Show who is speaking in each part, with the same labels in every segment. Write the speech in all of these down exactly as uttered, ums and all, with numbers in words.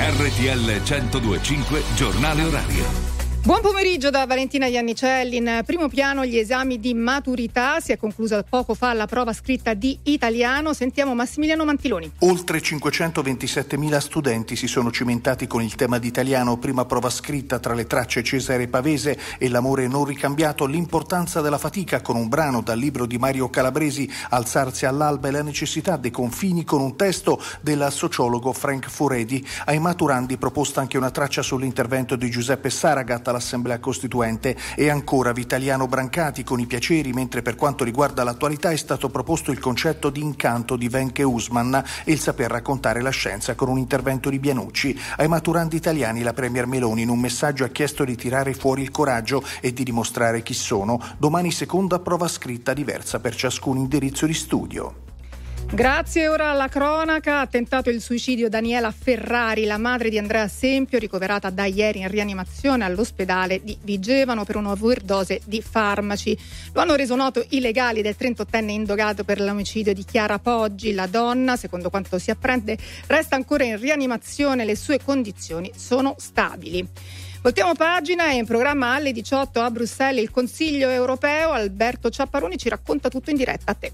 Speaker 1: R T L centodue e cinque Giornale Orario.
Speaker 2: Buon pomeriggio da Valentina Iannicelli. In primo piano gli esami di maturità. Si è conclusa poco fa la prova scritta di italiano. Sentiamo Massimiliano Mantiloni.
Speaker 3: Oltre cinquecentoventisettemila studenti si sono cimentati con il tema di italiano. Prima prova scritta tra le tracce Cesare Pavese e L'amore non ricambiato. L'importanza della fatica con un brano dal libro di Mario Calabresi, Alzarsi all'alba e la necessità dei confini, con un testo del sociologo Frank Furedi. Ai maturandi proposta anche una traccia sull'intervento di Giuseppe Saragat all'Assemblea Costituente. E ancora Vitaliano Brancati con i piaceri, mentre per quanto riguarda l'attualità è stato proposto il concetto di incanto di Wenche Usman e il saper raccontare la scienza con un intervento di Bianucci. Ai maturandi italiani la Premier Meloni in un messaggio ha chiesto di tirare fuori il coraggio e di dimostrare chi sono. Domani seconda prova scritta diversa per ciascun indirizzo di studio.
Speaker 2: Grazie. Ora alla cronaca. Ha tentato il suicidio Daniela Ferrari, la madre di Andrea Sempio, ricoverata da ieri in rianimazione all'ospedale di Vigevano per un'overdose di farmaci. Lo hanno reso noto i legali del trentottenne indagato per l'omicidio di Chiara Poggi. La donna, secondo quanto si apprende, resta ancora in rianimazione. Le sue condizioni sono stabili. Voltiamo pagina. È in programma alle diciotto a Bruxelles il Consiglio europeo. Alberto Ciapparoni ci racconta tutto in diretta. A te.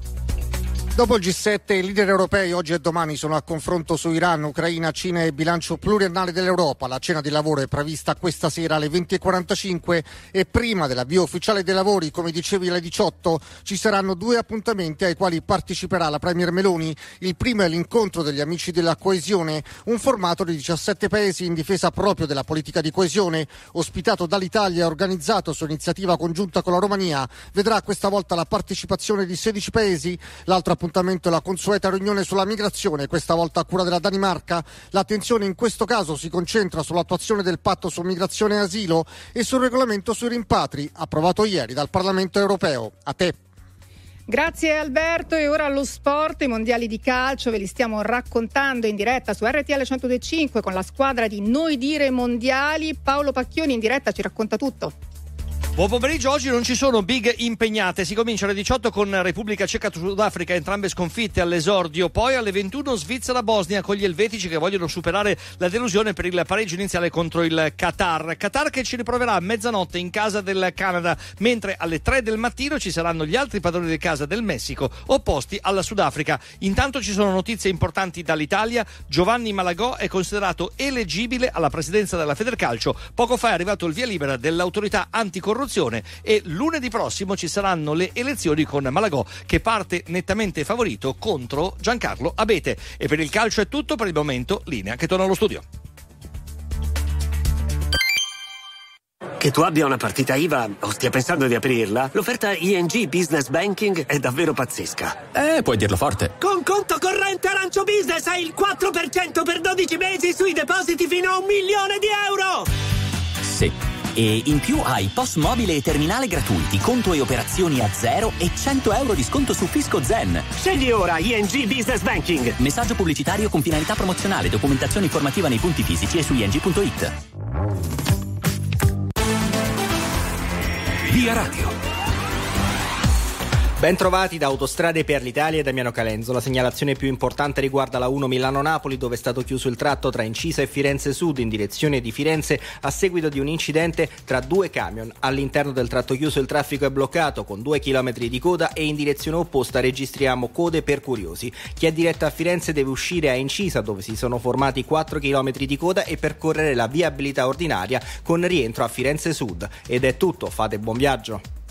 Speaker 4: Dopo il G sette, i leader europei oggi e domani sono a confronto su Iran, Ucraina, Cina e il bilancio pluriennale dell'Europa. La cena di lavoro è prevista questa sera alle venti e quarantacinque e prima dell'avvio ufficiale dei lavori, come dicevi, alle diciotto, ci saranno due appuntamenti ai quali parteciperà la Premier Meloni. Il primo è l'incontro degli amici della coesione, un formato di diciassette paesi in difesa proprio della politica di coesione, ospitato dall'Italia e organizzato su iniziativa congiunta con la Romania. Vedrà questa volta la partecipazione di sedici paesi. L'altro appuntamento è la consueta riunione sulla migrazione, questa volta a cura della Danimarca. L'attenzione in questo caso si concentra sull'attuazione del patto su migrazione e asilo e sul regolamento sui rimpatri, approvato ieri dal Parlamento europeo. A te.
Speaker 2: Grazie Alberto. E ora allo sport, i mondiali di calcio ve li stiamo raccontando in diretta su R T L centodue e cinque con la squadra di Noi Dire Mondiali. Paolo Pacchioni in diretta ci racconta tutto.
Speaker 5: Buon pomeriggio. Oggi non ci sono big impegnate. Si comincia alle diciotto con Repubblica Ceca Sudafrica, entrambe sconfitte all'esordio. Poi alle ventuno Svizzera Bosnia con gli elvetici che vogliono superare la delusione per il pareggio iniziale contro il Qatar. Qatar che ci riproverà a mezzanotte in casa del Canada, mentre alle tre del mattino ci saranno gli altri padroni di casa del Messico opposti alla Sudafrica. Intanto ci sono notizie importanti dall'Italia. Giovanni Malagò è considerato eleggibile alla presidenza della Federcalcio. Poco fa è arrivato il via libera dell'autorità anticorruzione e lunedì prossimo ci saranno le elezioni con Malagò che parte nettamente favorito contro Giancarlo Abete. E per il calcio è tutto per il momento. Linea che torna allo studio.
Speaker 6: Che tu abbia una partita I V A o stia pensando di aprirla, l'offerta I N G Business Banking è davvero pazzesca.
Speaker 7: Eh, puoi dirlo forte.
Speaker 6: Con conto corrente Arancio Business hai il quattro per cento per dodici mesi sui depositi fino a un milione di euro.
Speaker 7: Sì. E in più hai P O S mobile e terminale gratuiti, conto e operazioni a zero e cento euro di sconto su Fisco Zen.
Speaker 6: Scegli ora I N G Business Banking.
Speaker 7: Messaggio pubblicitario con finalità promozionale, documentazione informativa nei punti fisici e su i n g punto i t.
Speaker 1: Via Radio.
Speaker 8: Ben trovati da Autostrade per l'Italia e Damiano Calenzo. La segnalazione più importante riguarda la uno Milano-Napoli, dove è stato chiuso il tratto tra Incisa e Firenze Sud in direzione di Firenze a seguito di un incidente tra due camion. All'interno del tratto chiuso il traffico è bloccato con due chilometri di coda e in direzione opposta registriamo code per curiosi. Chi è diretto a Firenze deve uscire a Incisa, dove si sono formati quattro chilometri di coda, e percorrere la viabilità ordinaria con rientro a Firenze Sud. Ed è tutto, fate buon viaggio.